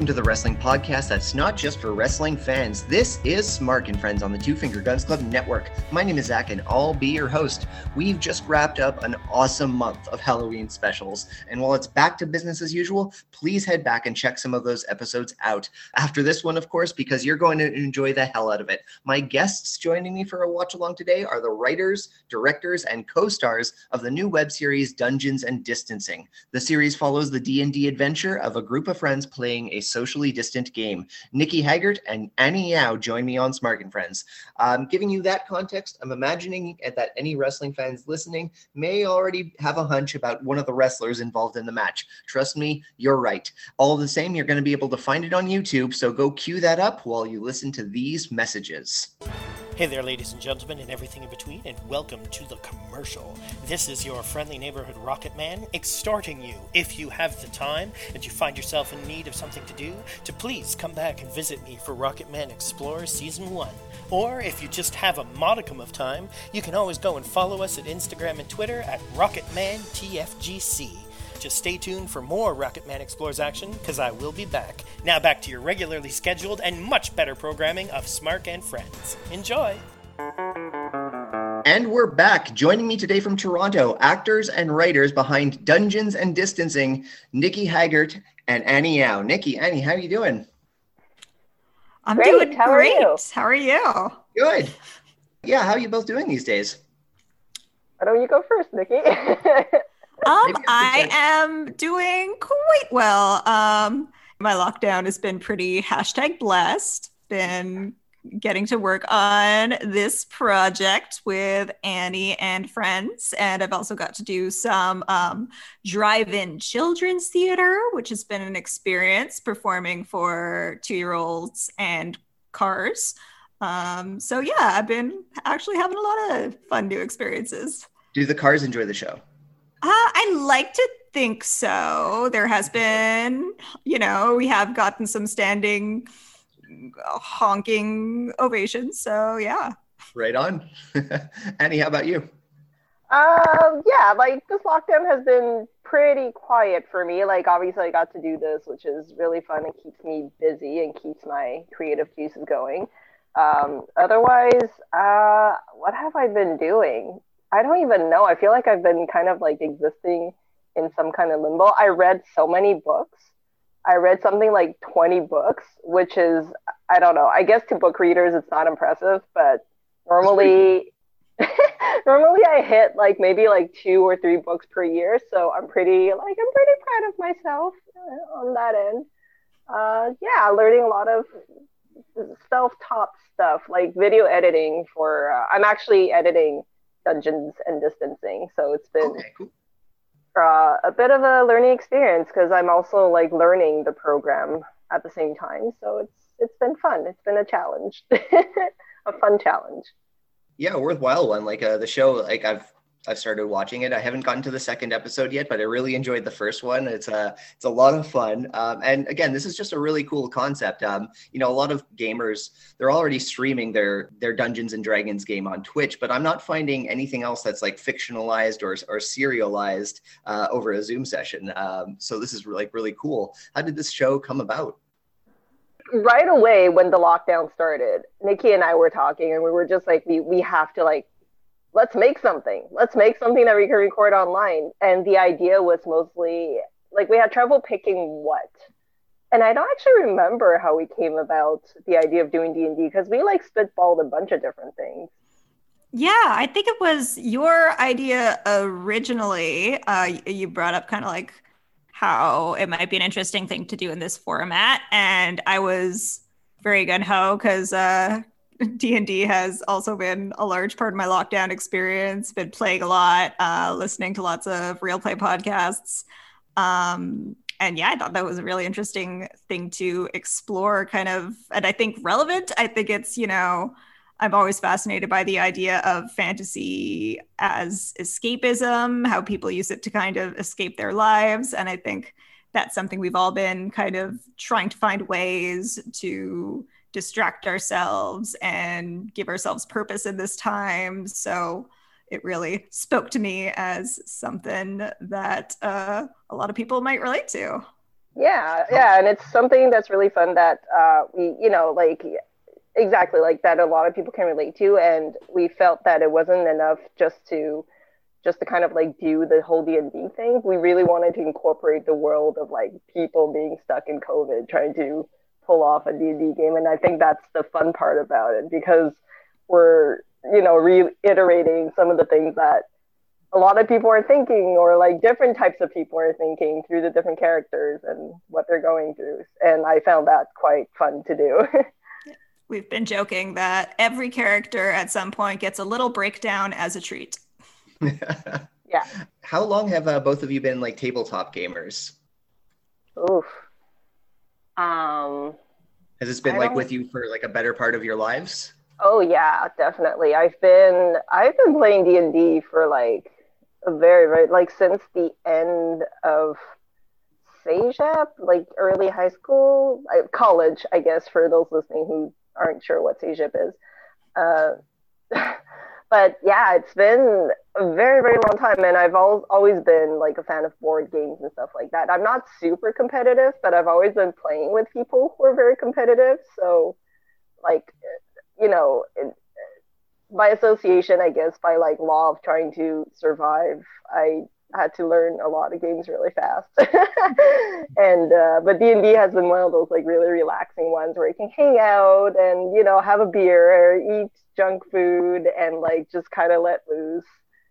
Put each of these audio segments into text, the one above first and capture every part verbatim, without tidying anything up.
welcome to the wrestling podcast that's not just for wrestling fans. This is Smark and Friends on the Two Finger Guns Club Network. My name is Zach and I'll be your host. We've just wrapped up an awesome month of Halloween specials, and while it's back to business as usual, please head back and check some of those episodes out. After this one, of course, because you're going to enjoy the hell out of it. My guests joining me for a watch along today are the writers, directors, and co-stars of the new web series Dungeons and Distancing. The series follows the D and D adventure of a group of friends playing a socially distant game. Nikki Haggart and Annie Yao join me on Smark and Friends. Um, giving you that context, I'm imagining that any wrestling fans listening may already have a hunch about one of the wrestlers involved in the match. Trust me, you're right. All the same, you're going to be able to find it on YouTube, so go cue that up while you listen to these messages. Hey there, ladies and gentlemen, and everything in between, and welcome to the commercial. This is your friendly neighborhood Rocket Man, exhorting you, if you have the time and you find yourself in need of something to do, to please come back and visit me for Rocket Man Explorer Season one. Or if you just have a modicum of time, you can always go and follow us at Instagram and Twitter at RocketManTFGC. Just stay tuned for more Rocket Man Explores action, because I will be back. Now back to your regularly scheduled and much better programming of Smark and Friends. Enjoy! And we're back. Joining me today from Toronto, actors and writers behind Dungeons and Distancing, Nikki Haggart and Annie Yao. Nikki, Annie, how are you doing? I'm great. doing how great. Are you? How are you? Good. Yeah, how are you both doing these days? Why don't you go first, Nikki? Um, I am doing quite well. Um, my lockdown has been pretty hashtag blessed. Been getting to work on this project with Annie and friends, and I've also got to do some um, drive-in children's theater, which has been an experience performing for two-year-olds and cars. Um, so yeah, I've been actually having a lot of fun new experiences. Do the cars enjoy the show? Uh, I like to think so. There has been, you know, we have gotten some standing honking ovations. So, yeah. Right on. Annie, how about you? Um, yeah, like this lockdown has been pretty quiet for me. Like, obviously, I got to do this, which is really fun and keeps me busy and keeps my creative juices going. Um, otherwise, uh, what have I been doing? I don't even know. I feel like I've been kind of like existing in some kind of limbo. I read so many books. I read something like twenty books, which is, I don't know. I guess to book readers, it's not impressive, but normally, normally I hit like maybe like two or three books per year. So I'm pretty, like, I'm pretty proud of myself on that end. Uh, yeah, learning a lot of self-taught stuff, like video editing for, uh, I'm actually editing Dungeons and Distancing, so it's been okay, cool. uh, a bit of a learning experience because I'm also like learning the program at the same time. So it's it's been fun. It's been a challenge, a fun challenge. Yeah, a worthwhile one. Like uh, the show, like I've I've started watching it. I haven't gotten to the second episode yet, but I really enjoyed the first one. It's a it's a lot of fun. Um, and again, this is just a really cool concept. Um, you know, a lot of gamers, they're already streaming their their Dungeons and Dragons game on Twitch, but I'm not finding anything else that's like fictionalized or or serialized uh, over a Zoom session. Um, so this is like really cool. How did this show come about? Right away when the lockdown started, Nikki and I were talking, and we were just like, we we have to like. Let's make something. Let's make something that we can record online. And the idea was mostly, like, we had trouble picking what. And I don't actually remember how we came about the idea of doing D and D, because we, like, spitballed a bunch of different things. Yeah, I think it was your idea originally. Uh, you brought up kind of like how it might be an interesting thing to do in this format. And I was very gung-ho because... Uh, D and D has also been a large part of my lockdown experience, been playing a lot, uh, listening to lots of real play podcasts. Um, and yeah, I thought that was a really interesting thing to explore kind of, and I think relevant. I think it's, you know, I'm always fascinated by the idea of fantasy as escapism, how people use it to kind of escape their lives. And I think that's something we've all been kind of trying to find ways to distract ourselves and give ourselves purpose in this time. So it really spoke to me as something that uh, a lot of people might relate to. Yeah, yeah, and it's something that's really fun that uh, we, you know, like exactly like that a lot of people can relate to, and we felt that it wasn't enough just to just to kind of like do the whole D and D thing. We really wanted to incorporate the world of like people being stuck in COVID, trying to pull off a D and D game, and I think that's the fun part about it because we're, you know, reiterating some of the things that a lot of people are thinking, or like different types of people are thinking through the different characters and what they're going through. And I found that quite fun to do. We've been joking that every character at some point gets a little breakdown as a treat. Yeah. How long have uh, both of you been like tabletop gamers? Oof. Um, Has this been I like don't... with you for like a better part of your lives? Oh yeah, definitely. I've been I've been playing D and D for like a very very like since the end of CEGEP, like early high school, uh, college, I guess, for those listening who aren't sure what CEGEP is. Uh, but yeah, it's been a very very long time, and I've al- always been like a fan of board games and stuff like that. I'm not super competitive, but I've always been playing with people who are very competitive, so like, you know, it, by association, I guess, by like law of trying to survive, I had to learn a lot of games really fast. and uh, but D and D has been one of those like really relaxing ones where you can hang out and, you know, have a beer, eat junk food, and like just kind of let loose.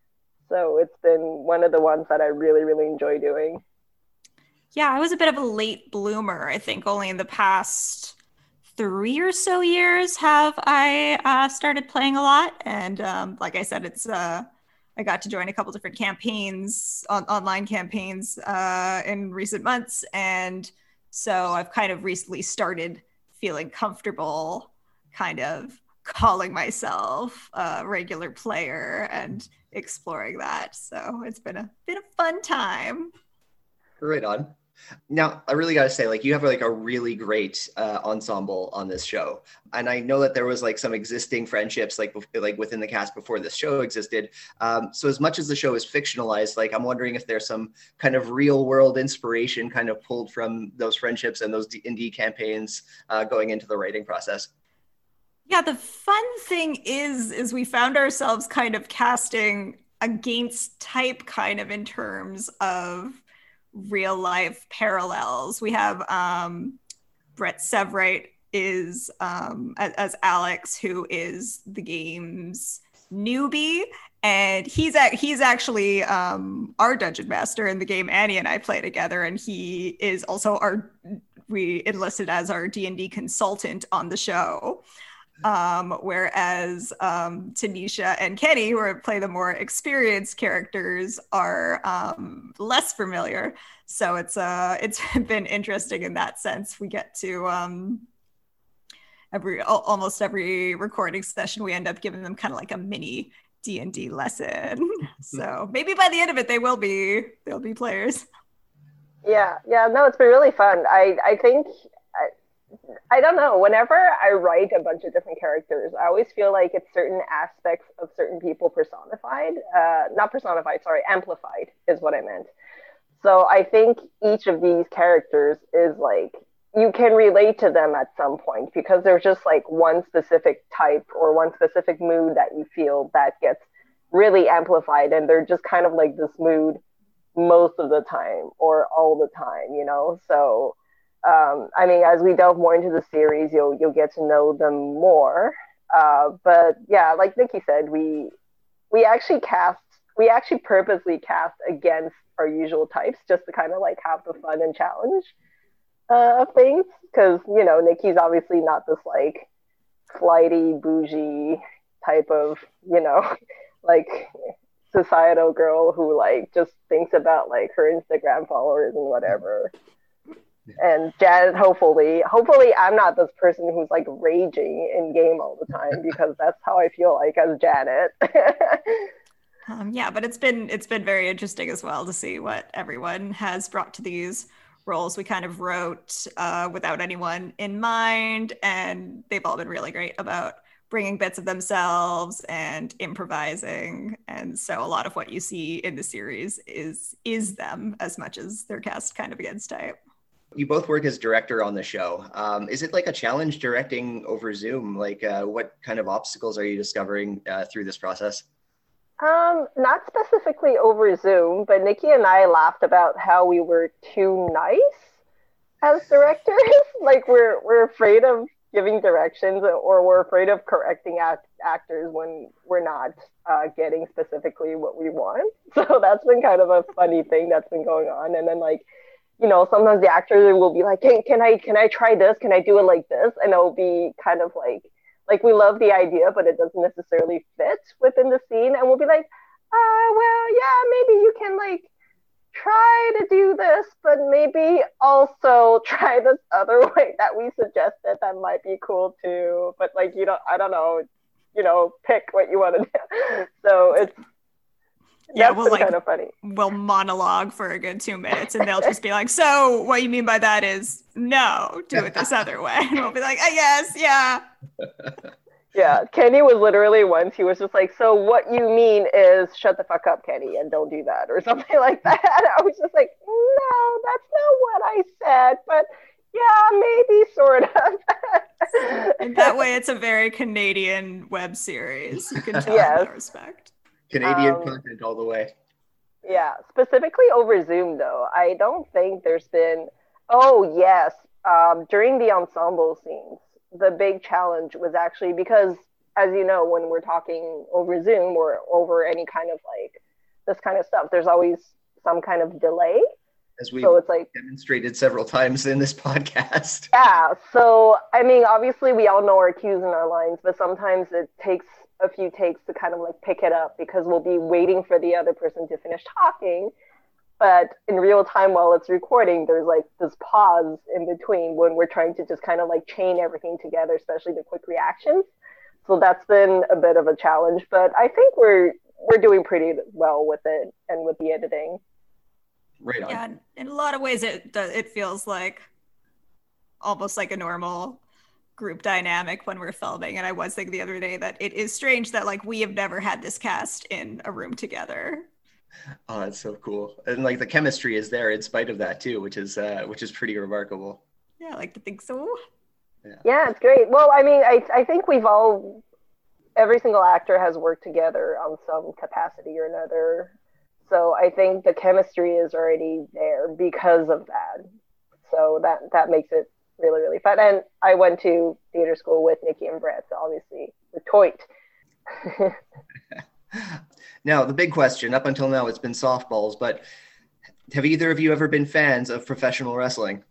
So it's been one of the ones that I really really enjoy doing. Yeah, I was a bit of a late bloomer. I think only in the past three or so years have I uh, started playing a lot. And um, like I said, it's uh, I got to join a couple different campaigns, on- online campaigns uh, in recent months. And so I've kind of recently started feeling comfortable kind of calling myself a regular player and exploring that. So it's been a been a fun time. Right on. Now, I really got to say, like, you have like a really great uh, ensemble on this show. And I know that there was like some existing friendships like like within the cast before this show existed. Um, so as much as the show is fictionalized, like I'm wondering if there's some kind of real world inspiration kind of pulled from those friendships and those D and D campaigns uh, going into the writing process. Yeah, the fun thing is, is we found ourselves kind of casting against type kind of in terms of real life parallels. We have um, Brett Severite is um, as, as Alex, who is the game's newbie, and he's a, he's actually um, our dungeon master in the game Annie and I play together, and he is also our we enlisted as our D and D consultant on the show. Um, whereas um, Tanisha and Kenny, who are, play the more experienced characters, are um, less familiar. So it's uh, it's been interesting in that sense. We get to um, every almost every recording session, we end up giving them kind of like a mini D and D lesson. So maybe by the end of it, they will be they'll be players. Yeah, yeah, no, it's been really fun. I I think. I, I don't know. Whenever I write a bunch of different characters, I always feel like it's certain aspects of certain people personified. Uh, not personified, sorry, amplified is what I meant. So I think each of these characters is like, you can relate to them at some point because there's just like one specific type or one specific mood that you feel that gets really amplified, and they're just kind of like this mood most of the time or all the time, you know? So Um, I mean, as we delve more into the series, you'll you'll get to know them more. Uh, but yeah, like Nikki said, we we actually cast we actually purposely cast against our usual types just to kind of like have the fun and challenge uh, of things. Because you know, Nikki's obviously not this like flighty, bougie type of, you know, like societal girl who like just thinks about like her Instagram followers and whatever. And Janet, hopefully, hopefully I'm not this person who's like raging in game all the time, because that's how I feel like as Janet. um, yeah, but it's been it's been very interesting as well to see what everyone has brought to these roles. We kind of wrote uh, without anyone in mind, and they've all been really great about bringing bits of themselves and improvising. And so a lot of what you see in the series is is them as much as they're cast kind of against type. You both work as director on the show. Um, is it like a challenge directing over Zoom? Like uh, what kind of obstacles are you discovering uh, through this process? Um, not specifically over Zoom, but Nikki and I laughed about how we were too nice as directors. Like we're we're afraid of giving directions, or we're afraid of correcting act- actors when we're not uh, getting specifically what we want. So that's been kind of a funny thing that's been going on. And then like, you know, sometimes the actor will be like, hey, can I can I try this? Can I do it like this? And it'll be kind of like, like we love the idea, but it doesn't necessarily fit within the scene. And we'll be like, uh, well, yeah, maybe you can like try to do this, but maybe also try this other way that we suggested that might be cool too. But like, you don't, I don't know, you know, pick what you want to do. So it's, yeah, that's we'll like kind of funny. We'll monologue for a good two minutes, and they'll just be like, "So, what you mean by that is no, do it this other way." And we'll be like, "I guess, yeah." Yeah, Kenny was literally once, he was just like, "So what you mean is shut the fuck up, Kenny, and don't do that," or something like that. I was just like, "No, that's not what I said, but yeah, maybe sort of." And that way, it's a very Canadian web series. You can tell yes. in that respect. Canadian Um, content all the way. Yeah, specifically over Zoom, though, I don't think there's been. Oh yes, um, during the ensemble scenes, the big challenge was actually because, as you know, when we're talking over Zoom or over any kind of like this kind of stuff, there's always some kind of delay. As we so it's like demonstrated several times in this podcast. Yeah. So I mean, obviously, we all know our cues and our lines, but sometimes it takes a few takes to kind of like pick it up because we'll be waiting for the other person to finish talking. But in real time while it's recording, there's like this pause in between when we're trying to just kind of like chain everything together, especially the quick reactions. So that's been a bit of a challenge, but I think we're we're doing pretty well with it and with the editing. Right on. Yeah, in a lot of ways, it it feels like almost like a normal group dynamic when we're filming. And I was thinking the other day that it is strange that like we have never had this cast in a room together. Oh, that's so cool. And like the chemistry is there in spite of that too, which is uh which is pretty remarkable. Yeah, I like to think so. Yeah, yeah it's great. Well, I mean, I I think we've all, every single actor has worked together on some capacity or another. So I think the chemistry is already there because of that. So that that makes it really, really fun. And I went to theater school with Nikki and Brett, so obviously we're toit. Now, the big question, up until now, it's been softballs, but have either of you ever been fans of professional wrestling?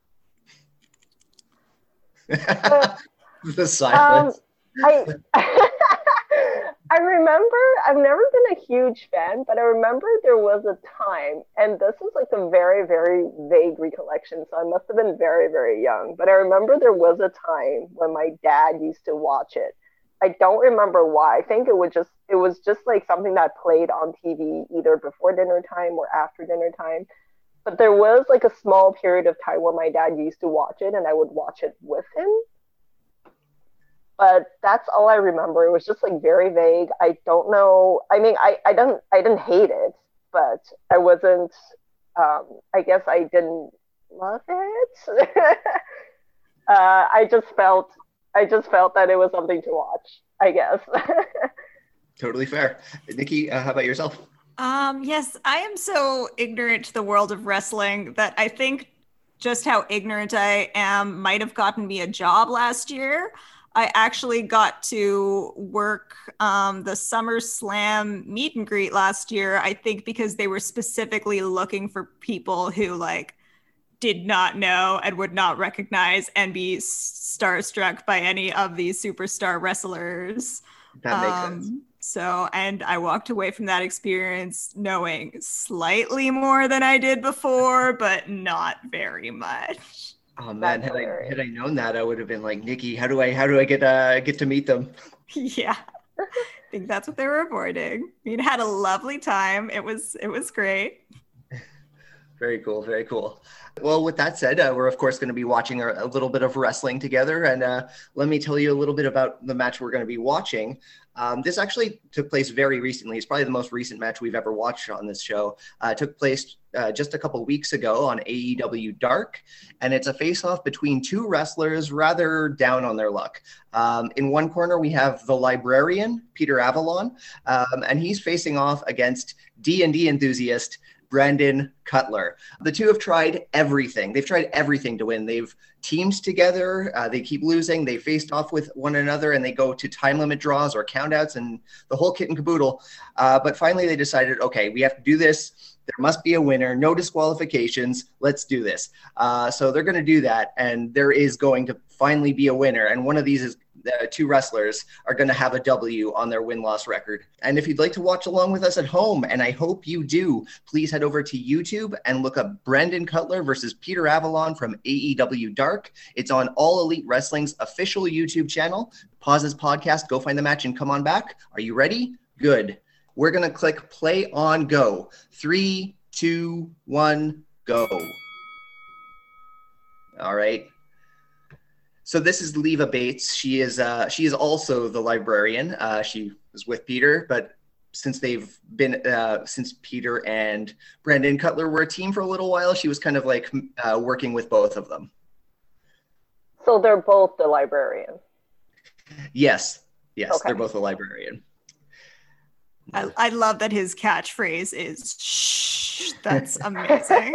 Uh, the silence. Um, I I remember, I've never been a huge fan, but I remember there was a time, and this is like a very, very vague recollection, so I must have been very, very young, but I remember there was a time when my dad used to watch it. I don't remember why. I think it was just, it was just like something that played on T V either before dinner time or after dinner time. But there was like a small period of time where my dad used to watch it and I would watch it with him. But that's all I remember. It was just like very vague. I don't know. I mean, I, I don't, I didn't hate it, but I wasn't, um, I guess I didn't love it. uh, I just felt, I just felt that it was something to watch, I guess. Totally fair. Nikki, uh, how about yourself? Um, yes, I am so ignorant to the world of wrestling that I think just how ignorant I am might have gotten me a job last year. I actually got to work um, the SummerSlam meet and greet last year, I think because they were specifically looking for people who like did not know and would not recognize and be starstruck by any of these superstar wrestlers. That makes um, sense. So, and I walked away from that experience knowing slightly more than I did before, but not very much. Oh man, had I had I known that, I would have been like, Nikki, how do I how do I get uh get to meet them? Yeah, I think that's what they were avoiding. I mean, had a lovely time. It was it was great. Very cool. Very cool. Well, with that said, uh, we're of course going to be watching a, a little bit of wrestling together. And uh, let me tell you a little bit about the match we're going to be watching. Um, this actually took place very recently. It's probably the most recent match we've ever watched on this show. Uh, it took place uh, just a couple weeks ago on A E W Dark. And it's a face-off between two wrestlers rather down on their luck. Um, in one corner, we have the librarian, Peter Avalon, um, and he's facing off against D and D enthusiast Brandon Cutler. The two have tried everything. They've tried everything to win. They've teamed together. Uh, they keep losing. They faced off with one another, and they go to time limit draws or countouts and the whole kit and caboodle. Uh, but finally, they decided, okay, we have to do this. There must be a winner. No disqualifications. Let's do this. Uh, so they're going to do that, and there is going to finally be a winner. And one of these is uh, two wrestlers are going to have a W on their win-loss record. And if you'd like to watch along with us at home, and I hope you do, please head over to YouTube and look up Brandon Cutler versus Peter Avalon from A E W Dark. It's on All Elite Wrestling's official YouTube channel. Pause this podcast, go find the match, and come on back. Are you ready? Good. We're going to click play on go. Three, two, one, go. All right. So this is Leva Bates. She is uh, she is also the librarian. Uh, she was with Peter, but since they've been uh, since Peter and Brandon Cutler were a team for a little while, she was kind of like uh, working with both of them. So they're both the librarian. Yes, yes, okay. They're both the librarian. I, I love that his catchphrase is "shh." That's amazing.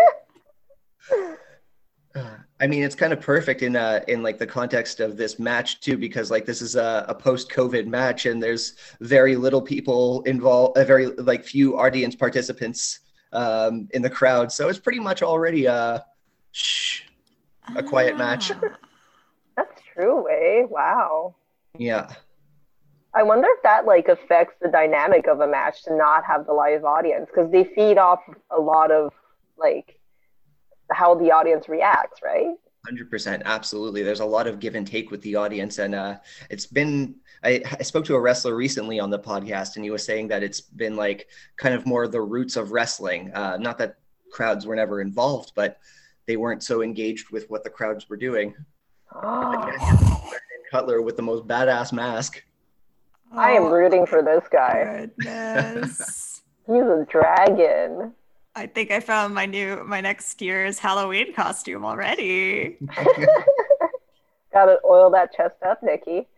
I mean, it's kind of perfect in uh in like the context of this match too, because like this is a, a post-COVID match and there's very little people involved, a very like few audience participants um, in the crowd. So it's pretty much already a shh, a quiet ah. match. That's true, eh? Wow. Yeah. I wonder if that like affects the dynamic of a match to not have the live audience, because they feed off a lot of like how the audience reacts, right? one hundred percent. Absolutely. There's a lot of give and take with the audience. And uh, it's been, I, I spoke to a wrestler recently on the podcast, and he was saying that it's been like kind of more the roots of wrestling. Uh, not that crowds were never involved, but they weren't so engaged with what the crowds were doing. Oh. Cutler with the most badass mask. I am rooting for this guy. Goodness. He's a dragon. I think I found my new my next year's Halloween costume already. Gotta oil that chest up, Nikki.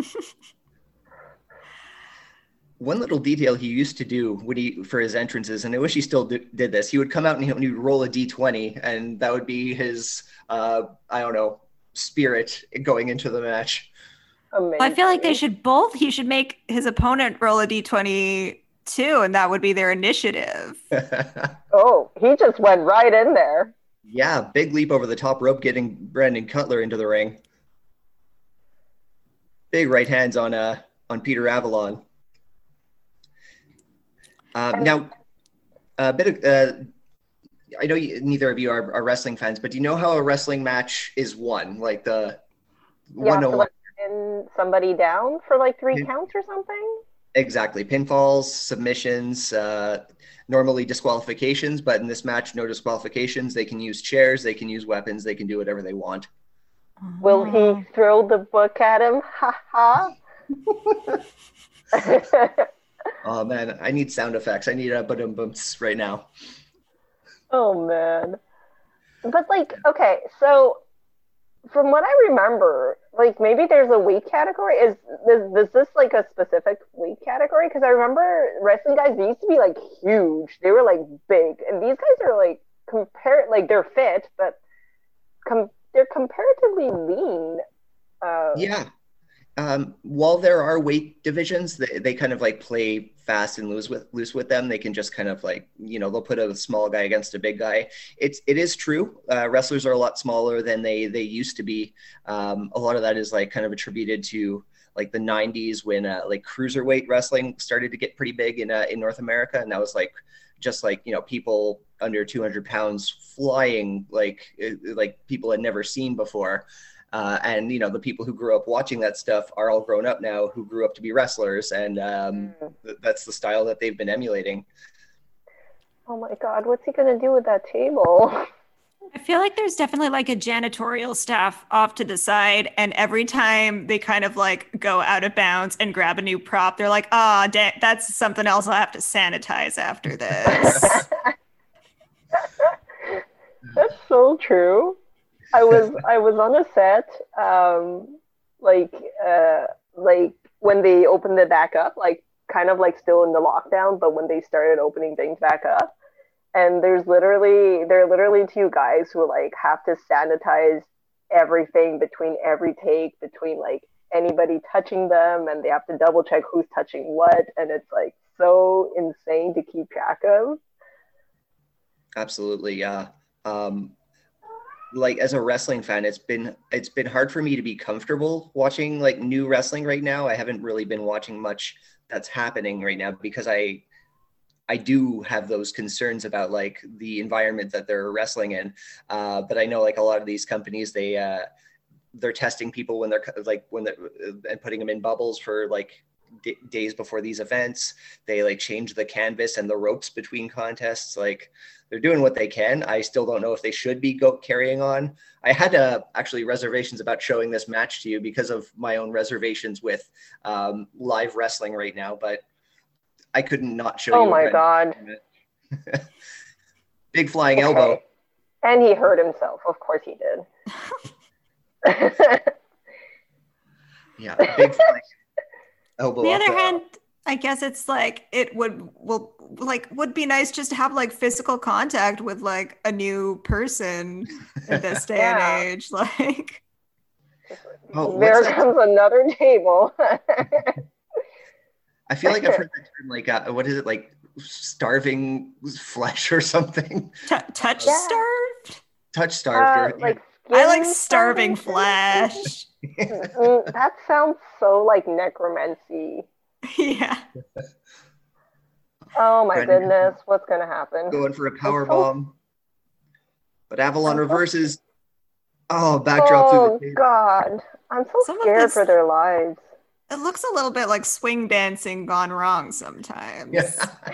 One little detail he used to do when he for his entrances, and I wish he still do, did this. He would come out and he, he would roll a D twenty, and that would be his uh, I don't know spirit going into the match. Amazing. I feel like they should both. He should make his opponent roll a D twenty too, and that would be their initiative. Oh, he just went right in there. Yeah, big leap over the top rope, getting Brandon Cutler into the ring. Big right hands on uh on Peter Avalon. Um, now, a bit of uh, I know you, neither of you are, are wrestling fans, but do you know how a wrestling match is won? Like the Yeah, one so on one. like pin somebody down for like three counts or something. Exactly. Pinfalls, submissions, uh, normally disqualifications, but in this match, no disqualifications. They can use chairs, they can use weapons, they can do whatever they want. Will he throw the book at him? Ha ha. Oh man, I need sound effects. I need a ba-dum bumps right now. Oh man. But like, okay, so from what I remember, like maybe there's a weight category. Is is, is this like a specific weight category? Because I remember wrestling guys, they used to be like huge. They were like big, and these guys are like compare like they're fit, but com- they're comparatively lean. Uh, Yeah. Um, while there are weight divisions, they, they kind of like play fast and loose with loose with them. They can just kind of like, you know, they'll put a small guy against a big guy. It's it is true. Uh, wrestlers are a lot smaller than they they used to be. Um, a lot of that is like kind of attributed to like the nineties when uh, like cruiserweight wrestling started to get pretty big in uh, in North America, and that was like just like, you know, people under two hundred pounds flying like like people had never seen before. Uh, and, you know, the people who grew up watching that stuff are all grown up now who grew up to be wrestlers. And um, th- that's the style that they've been emulating. Oh my god, what's he gonna do with that table? I feel like there's definitely like a janitorial staff off to the side, and every time they kind of like go out of bounds and grab a new prop, they're like, "Ah, oh, that's something else I'll have to sanitize after this." That's so true. I was I was on a set, um, like uh, like when they opened it back up, like kind of like still in the lockdown, but when they started opening things back up. And there's literally, there are literally two guys who like have to sanitize everything between every take, between like anybody touching them, and they have to double check who's touching what. And it's like so insane to keep track of. Absolutely. Yeah. Um, like as a wrestling fan, it's been, it's been hard for me to be comfortable watching like new wrestling right now. I haven't really been watching much that's happening right now because I, I do have those concerns about like the environment that they're wrestling in. Uh, but I know like a lot of these companies, they, uh, they're testing people when they're like, when they're and putting them in bubbles for like d- days before these events. They like change the canvas and the ropes between contests. Like they're doing what they can. I still don't know if they should be go carrying on. I had uh, actually reservations about showing this match to you because of my own reservations with um, live wrestling right now, but I couldn't not show oh you. Oh my god. Big flying okay. elbow. And he hurt himself. Of course he did. Yeah, big flying elbow. On the other the, hand, I guess it's like it would will like would be nice just to have like physical contact with like a new person in this day yeah. and age. Like oh, there comes that? Another table. I feel like I've heard that term, like, uh, what is it, like starving flesh or something? T- touch yeah. starved? Touch starved. Uh, or, like I like starving flesh. mm, that sounds so like necromancy. Yeah. Oh my Brandon, goodness, what's going to happen? Going for a power bomb. But Avalon reverses. Oh, backdrop oh, through the table. Oh god. I'm so Some scared this... for their lives. It looks a little bit like swing dancing gone wrong sometimes. Yeah.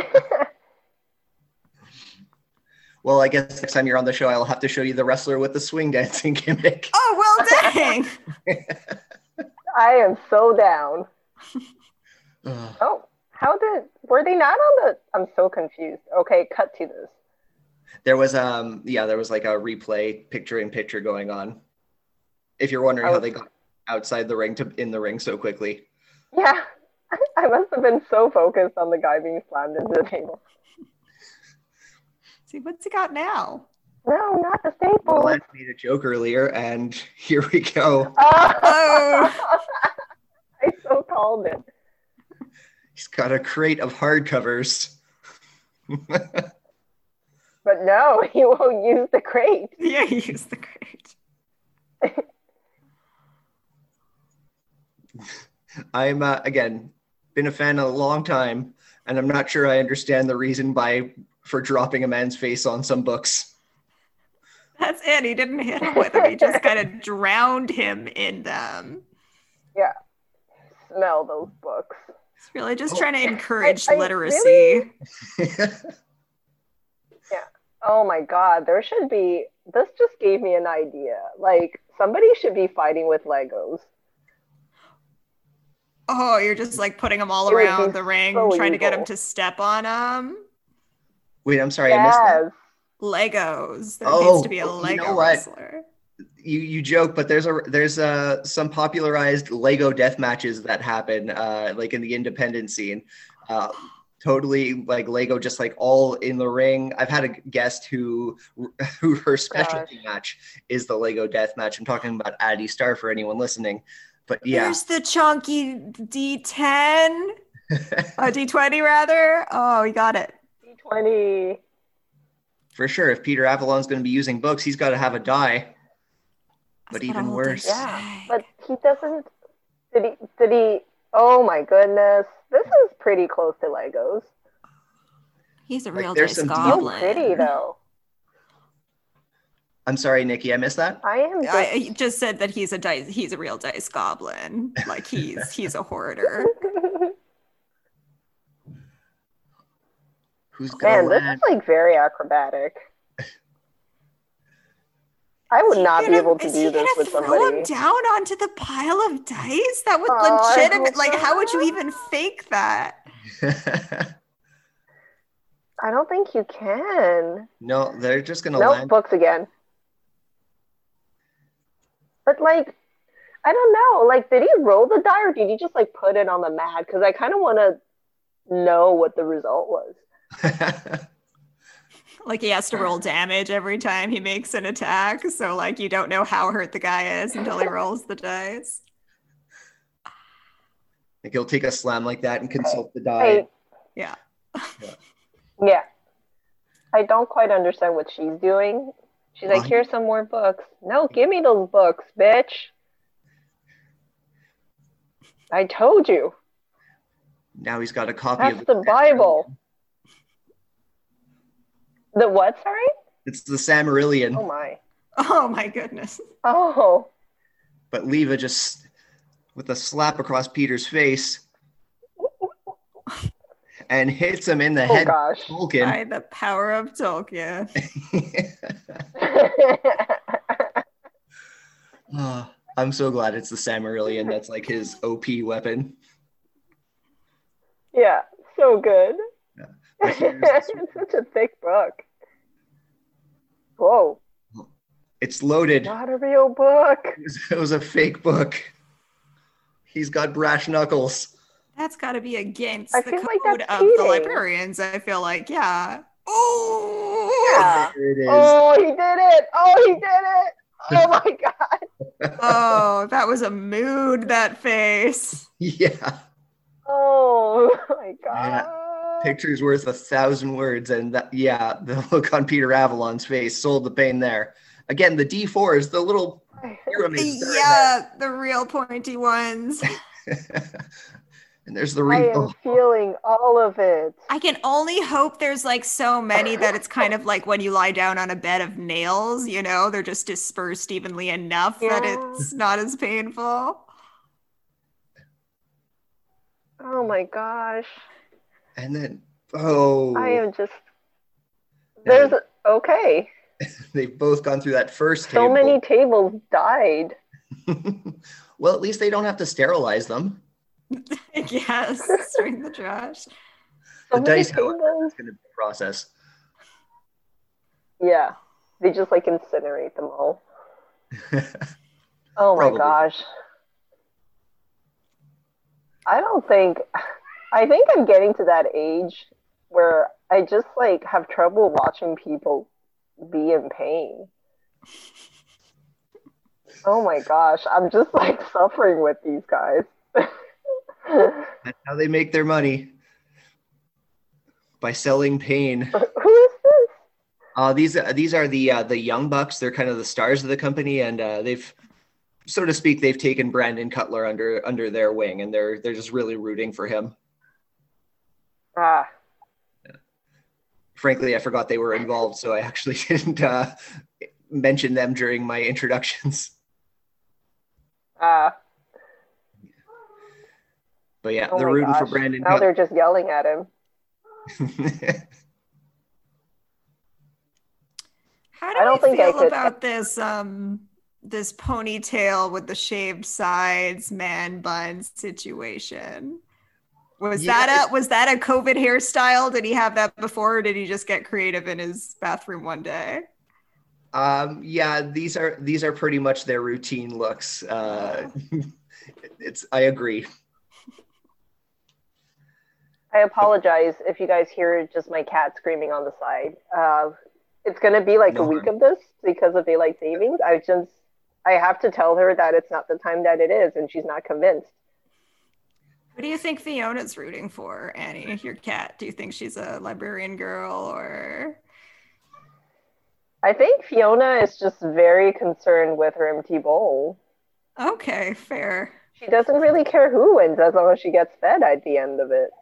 Well, I guess next time you're on the show, I'll have to show you the wrestler with the swing dancing gimmick. Oh, well, dang. I am so down. Oh, how did, were they not on the, I'm so confused. Okay, cut to this. There was, um, yeah, there was like a replay picture in picture going on. If you're wondering oh. how they got outside the ring to in the ring so quickly. Yeah, I must have been so focused on the guy being slammed into the table. See, what's he got now? No, not the staple. Well, I made a joke earlier, and here we go. Oh. I so called it. He's got a crate of hardcovers. But no, he won't use the crate. Yeah, he used the crate. I'm, uh, again, been a fan a long time, and I'm not sure I understand the reason by for dropping a man's face on some books. That's it. He didn't hit him with them. He just kind of drowned him in them. Yeah. Smell those books. It's really just oh. trying to encourage I, I literacy. Really... yeah. Oh my God. There should be, this just gave me an idea. Like, somebody should be fighting with Legos. Oh, you're just like putting them all around the ring, so trying evil. to get them to step on them. Wait, I'm sorry, yes. I missed that. Legos. There oh, needs to be a Lego you know wrestler. You you joke, but there's a there's a some popularized Lego death matches that happen, uh, like in the independent scene. Uh, totally like Lego, just like all in the ring. I've had a guest who who her specialty Gosh. match is the Lego death match. I'm talking about Addie Starr for anyone listening. But yeah, there's the chunky D ten, uh, D twenty rather. Oh, we got it. D twenty. For sure, if Peter Avalon's going to be using books, he's got to have a die. But That's even worse. Yeah, but he doesn't. Did he? Did he? Oh my goodness! This is pretty close to Legos. He's a real like, dice goblin. So pretty though. I'm sorry, Nikki, I missed that. I am. Just... I just said that he's a dice. He's a real dice goblin. Like he's he's a hoarder. Who's gonna Man, this land? is like very acrobatic. I would Is he not be gonna- able to is do he this gonna with throw somebody. him down onto the pile of dice? That would Oh, I legitimate. hope Like, how would you not. even fake that? I don't think you can. No, they're just gonna Nope, land. books again. But like, I don't know. Like, did he roll the die or did he just like put it on the mat? Because I kind of want to know what the result was. Like, he has to roll damage every time he makes an attack. So, like, you don't know how hurt the guy is until he rolls the dice. Like he'll take a slam like that and consult the die. Hey, Yeah. yeah. I don't quite understand what she's doing. She's like, Well, here's some more books. No, give me those books, bitch. I told you. Now he's got a copy That's of the Bible. The what, sorry? It's the Samarillion. Oh my. Oh, my goodness. Oh. But Leva just, with a slap across Peter's face, and hits him in the Oh head. gosh. Tolkien. By the power of Tolkien. Oh, I'm so glad it's the Samarillion. That's like his O P weapon. Yeah, so good. But here's It's the- such a thick book. Whoa, It's loaded. not a real book. It was, it was a fake book. He's got brash knuckles. That's got to be against I the feel like code that's of the cheating. librarians, I feel like. Yeah. Oh! Yeah. There it is. Oh, he did it. Oh, he did it. Oh my god. Oh, that was a mood, that face. Yeah. Oh my god. Yeah. Picture's worth a thousand words, and that, yeah, the look on Peter Avalon's face sold the pain there. Again, the D four is the little pyramids. that are in Yeah, the real pointy ones. there. And there's the I re- am oh, feeling all of it. I can only hope there's like so many that it's kind of like when you lie down on a bed of nails, you know, they're just dispersed evenly enough that Yeah. it's not as painful. Oh my gosh. and then oh, I am just. There's okay. they've both gone through that first So table. many tables died. Well, at least they don't have to sterilize them. Yes, straight in the trash. So The many dice, however, tables. is going to be a process. Yeah, they just like incinerate them all. Oh my Probably. gosh. I don't think. I think I'm getting to that age where I just like have trouble watching people be in pain. Oh my gosh, I'm just like suffering with these guys. That's how they make their money, by selling pain. Who is this? Uh, these these are the uh, the young bucks. They're kind of the stars of the company, and uh, they've, so to speak, they've taken Brandon Cutler under under their wing, and they're they're just really rooting for him. Ah, Frankly, I forgot they were involved, so I actually didn't uh, mention them during my introductions. ah. But yeah, Oh they're my rooting for gosh. Brandon Now Cutler. they're just yelling at him. How do I don't we think I feel could- about this um this ponytail with the shaved sides man bun situation? Was Yeah, that a was that a COVID hairstyle? Did he have that before, or did he just get creative in his bathroom one day? Um, yeah, these are these are pretty much their routine looks. Uh, it's I agree. I apologize if you guys hear just my cat screaming on the side. Uh, it's going to be like No a week harm. of this because of daylight savings. I just, I have to tell her that it's not the time that it is, and she's not convinced. What do you think Fiona's rooting for, Annie, your cat? Do you think she's a librarian girl or? I think Fiona is just very concerned with her empty bowl. Okay, fair. She doesn't really care who wins as long as she gets fed at the end of it.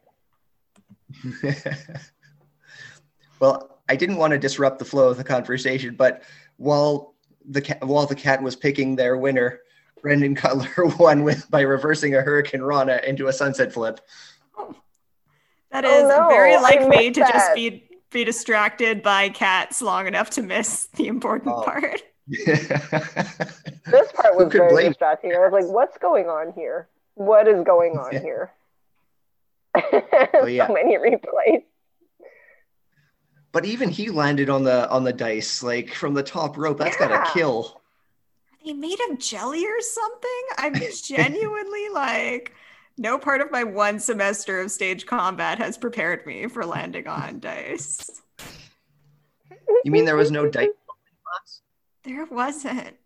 Well, I didn't want to disrupt the flow of the conversation, but while the cat, while the cat was picking their winner, Brendan Cutler won with by reversing a Hurricane Rana into a sunset flip. That Oh, is no, very I like me missed to just that. be be distracted by cats long enough to miss the important Oh. part. This part was could very blame- distracting. I was like, what's going on here? What is going on Yeah. here? Oh, yeah. So many replays. But even he landed on the on the dice, like from the top rope. That's got Yeah. to kill. Are they made of jelly or something? I'm genuinely like, no part of my one semester of stage combat has prepared me for landing on dice. You mean there was no dice? There wasn't.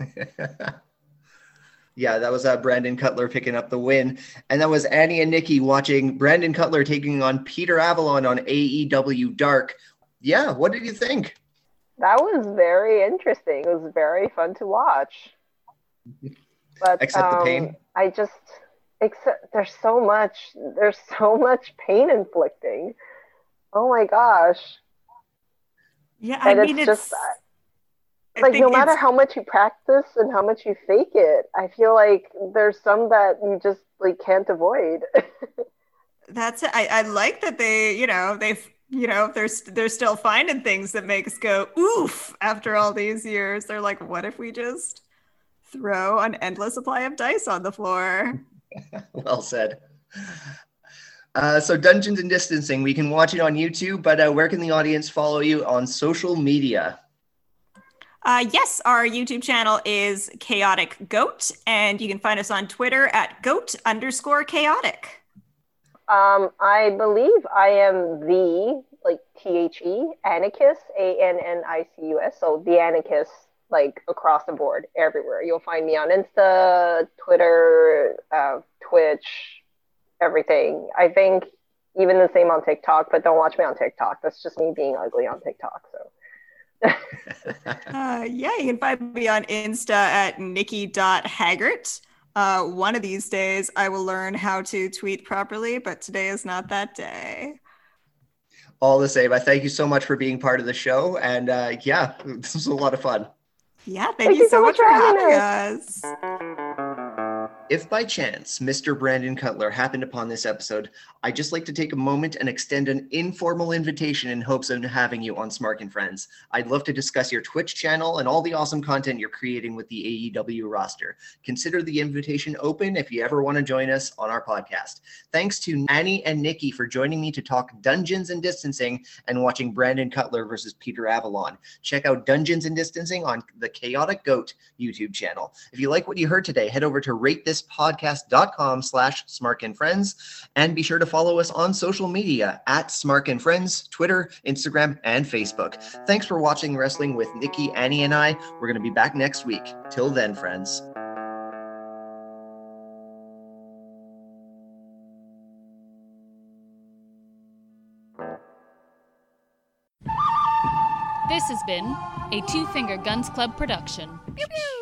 Yeah, that was uh, Brandon Cutler picking up the win. And that was Annie and Nikki watching Brandon Cutler taking on Peter Avalon on A E W Dark. Yeah, what did you think? That was very interesting. It was very fun to watch. But Except the um, pain? I just except there's so much there's so much pain inflicting. Oh my gosh. Yeah, I And mean, it's it's, just I like think no matter it's- how much you practice and how much you fake it, I feel like there's some that you just like can't avoid. that's it. I, I like that they, you know, they've, you know, they're they're still finding things that make us go oof after all these years. They're like, what if we just throw an endless supply of dice on the floor? Well said. Uh, so Dungeons and Distancing, we can watch it on YouTube, but uh, where can the audience follow you on social media? Uh, yes, our YouTube channel is Chaotic Goat, and you can find us on Twitter at goat underscore chaotic. Um, I believe I am the, like, T H E, Annicus, A N N I C U S, so the Annicus, like, across the board, everywhere. You'll find me on Insta, Twitter, uh, Twitch, everything. I think even the same on TikTok, but don't watch me on TikTok. That's just me being ugly on TikTok, so. Uh, yeah, you can find me on Insta at nikki dot haggart. Uh, one of these days, I will learn how to tweet properly, but today is not that day. All the same, I thank you so much for being part of the show. And uh, yeah, this was a lot of fun. Yeah, thank, Thank you so much for having having us. If by chance Mister Brandon Cutler happened upon this episode, I'd just like to take a moment and extend an informal invitation in hopes of having you on Smark and Friends. I'd love to discuss your Twitch channel and all the awesome content you're creating with the A E W roster. Consider the invitation open if you ever want to join us on our podcast. Thanks to Annie and Nikki for joining me to talk Dungeons and Distancing and watching Brandon Cutler versus Peter Avalon. Check out Dungeons and Distancing on the Chaotic Goat YouTube channel. If you like what you heard today, head over to ratethispodcast.com slash Smark and Friends, and be sure to follow us on social media at Smark and Friends, Twitter, Instagram, and Facebook. Thanks for watching Wrestling with Nikki, Annie, and I. We're going to be back next week. Till then, friends. This has been a Two Finger Guns Club production. Pew pew!